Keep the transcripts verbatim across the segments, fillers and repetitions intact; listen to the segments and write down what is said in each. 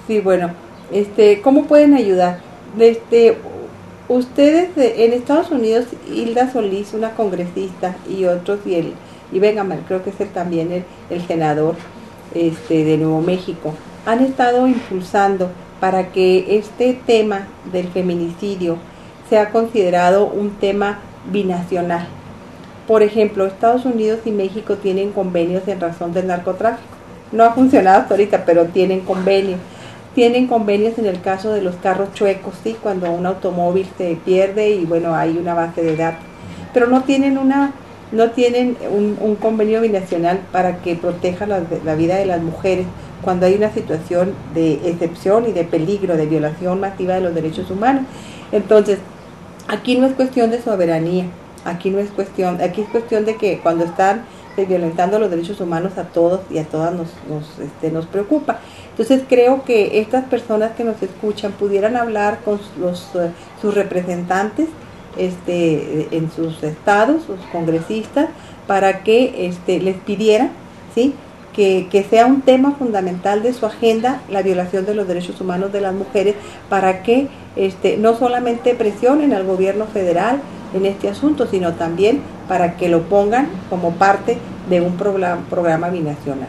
Sí, bueno, este, ¿cómo pueden ayudar? Este, ustedes en Estados Unidos, Hilda Solís, una congresista, y otros, y el y Benjamin, creo que es el, también el, el senador este, de Nuevo México, han estado impulsando para que este tema del feminicidio sea considerado un tema binacional. Por ejemplo, Estados Unidos y México tienen convenios en razón del narcotráfico. No ha funcionado hasta ahorita, pero tienen convenios. Tienen convenios en el caso de los carros chuecos, ¿sí? Cuando un automóvil se pierde y bueno, hay una base de datos. Pero no tienen una no tienen un, un convenio binacional para que proteja la, la vida de las mujeres cuando hay una situación de excepción y de peligro, de violación masiva de los derechos humanos. Entonces, aquí no es cuestión de soberanía, aquí no es cuestión, aquí es cuestión de que cuando están violentando los derechos humanos a todos y a todas nos, nos, este, nos preocupa. Entonces creo que estas personas que nos escuchan pudieran hablar con los, uh, sus representantes este, en sus estados, sus congresistas, para que este, les pidieran, ¿sí?, que, que sea un tema fundamental de su agenda la violación de los derechos humanos de las mujeres, para que este, no solamente presionen al gobierno federal en este asunto, sino también para que lo pongan como parte de un programa, programa binacional.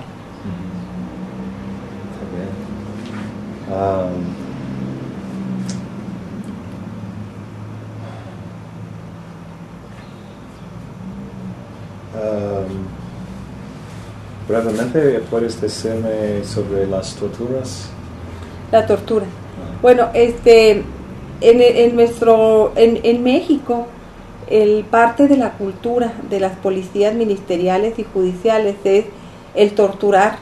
Um, um, brevemente, ¿puedes decirme sobre las torturas? La tortura. Bueno, este, en, en nuestro, en, en México, el parte de la cultura de las policías ministeriales y judiciales es el torturar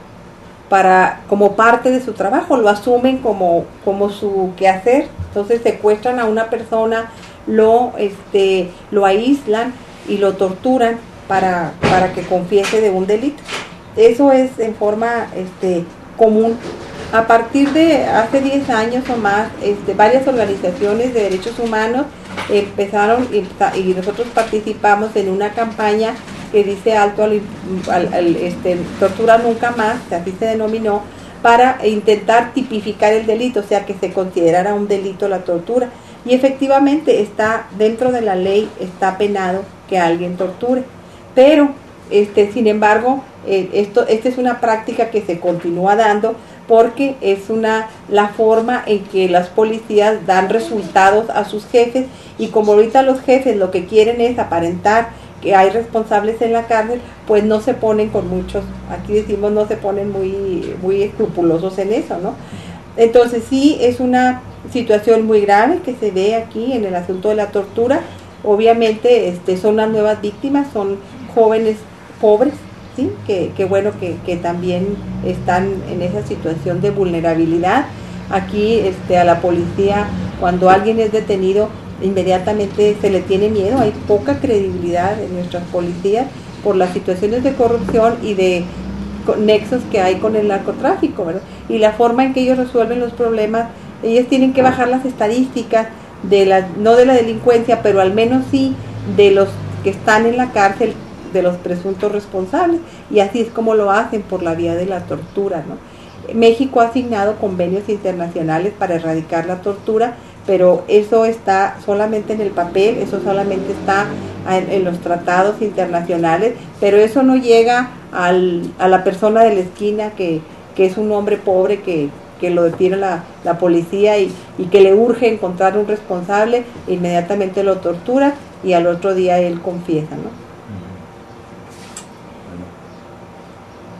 para como parte de su trabajo, lo asumen como como su quehacer. Entonces secuestran a una persona, lo este lo aíslan y lo torturan para para que confiese de un delito. Eso es en forma este común. A partir de hace diez años o más, este, varias organizaciones de derechos humanos empezaron y, y nosotros participamos en una campaña que dice alto al, al, al este, tortura nunca más, así se denominó, para intentar tipificar el delito, o sea que se considerara un delito la tortura. Y efectivamente está dentro de la ley, está penado que alguien torture, pero este, sin embargo, eh, esto, esta es una práctica que se continúa dando porque es una la forma en que las policías dan resultados a sus jefes, y como ahorita los jefes lo que quieren es aparentar que hay responsables en la cárcel, pues no se ponen con muchos, aquí decimos no se ponen muy, muy escrupulosos en eso, ¿no? Entonces sí es una situación muy grave que se ve aquí en el asunto de la tortura. Obviamente este, son las nuevas víctimas, son jóvenes pobres, ¿sí? que, que bueno que, que también están en esa situación de vulnerabilidad. Aquí este, a la policía, cuando alguien es detenido, inmediatamente se le tiene miedo, hay poca credibilidad en nuestras policías por las situaciones de corrupción y de nexos que hay con el narcotráfico, ¿verdad? Y la forma en que ellos resuelven los problemas, ellos tienen que bajar las estadísticas de la, no de la delincuencia, pero al menos sí de los que están en la cárcel, de los presuntos responsables, y así es como lo hacen, por la vía de la tortura, ¿no? México ha asignado convenios internacionales para erradicar la tortura, pero eso está solamente en el papel, eso solamente está en, en los tratados internacionales, pero eso no llega al, a la persona de la esquina que, que es un hombre pobre que, que lo detiene la, la policía y, y que le urge encontrar un responsable, inmediatamente lo tortura y al otro día él confiesa, ¿no?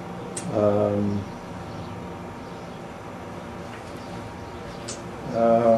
Um, uh,